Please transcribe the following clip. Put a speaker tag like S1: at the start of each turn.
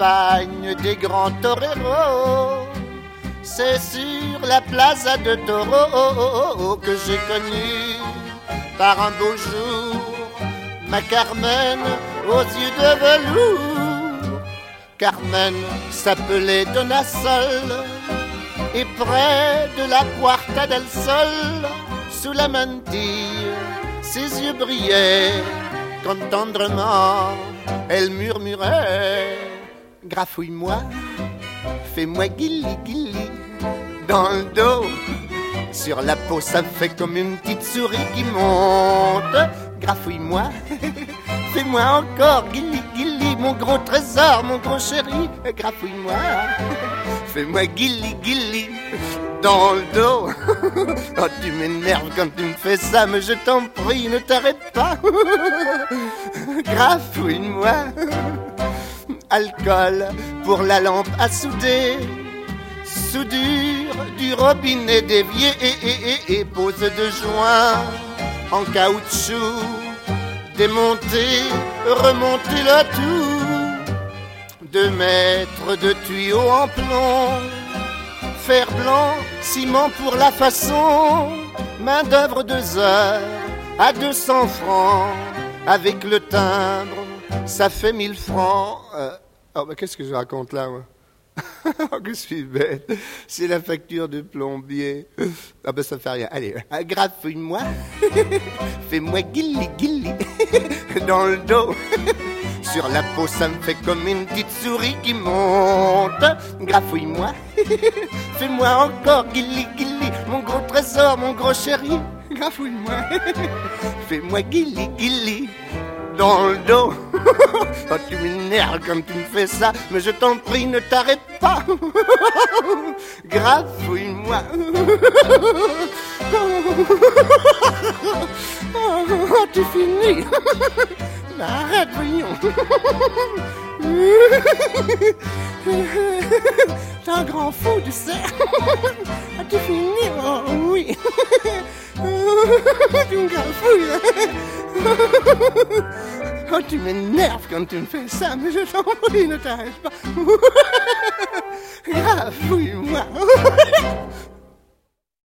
S1: campagne des grands toreros. C'est sur la plaza de Taureau que j'ai connu par un beau jour ma Carmen aux yeux de velours. Carmen s'appelait Donna Sol, et près de la Puerta del Sol, sous la mantille, ses yeux brillaient quand tendrement elle murmurait: grafouille-moi, fais-moi guilly guilly dans le dos. Sur la peau ça fait comme une petite souris qui monte. Grafouille-moi, fais-moi encore guilly guilly, mon gros trésor, mon gros chéri. Grafouille-moi, fais-moi guilly guilly dans le dos. Oh, tu m'énerves quand tu me fais ça, mais je t'en prie, ne t'arrête pas. Grafouille-moi. Alcool pour la lampe à souder, soudure du robinet dévié et pose de joint en caoutchouc, démonter, remonter le tout. 2 mètres de tuyaux en plomb, fer blanc, ciment pour la façon, main d'œuvre 2 heures à 200 francs, avec le timbre ça fait 1000 francs. Oh, bah, qu'est-ce que je raconte là, moi? Oh, que je suis bête. C'est la facture de plombier. Ah, bah, ça fait rien. Allez, grafouille-moi. Fais-moi guilly guilly dans le dos. Sur la peau, ça me fait comme une petite souris qui monte. Grafouille-moi. Fais-moi encore guilly guilly, mon gros trésor, mon gros chéri. Grafouille-moi. Fais-moi guilly guilly dans le dos. Oh, tu m'énerves quand tu me fais ça, mais je t'en prie, ne t'arrête pas. Grafouille-moi. Oh, tu finis. Arrête, voyons. T'es un grand fou, tu sais. Tu finis, oh oui. Tu me grafouilles. Oh, tu m'énerves quand tu me fais ça, mais je t'en prie, ne t'arrête pas. Grafouille-moi.